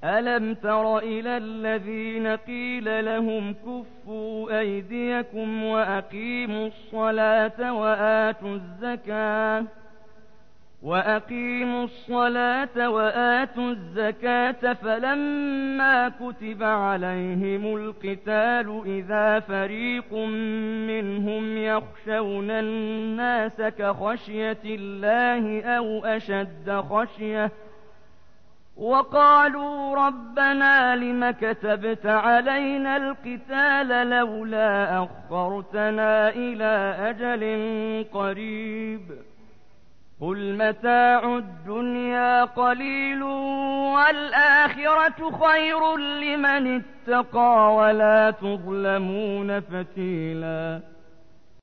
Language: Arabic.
ألم تر إلى الذين قيل لهم كفوا أيديكم وأقيموا الصلاة وآتوا الزكاة فلما كتب عليهم القتال إذا فريق منهم يخشون الناس كخشية الله أو أشد خشية وقالوا ربنا لم كتبت علينا القتال لولا أخرتنا إلى أجل قريب قل متاع الدنيا قليل والآخرة خير لمن اتقى ولا تظلمون فتيلا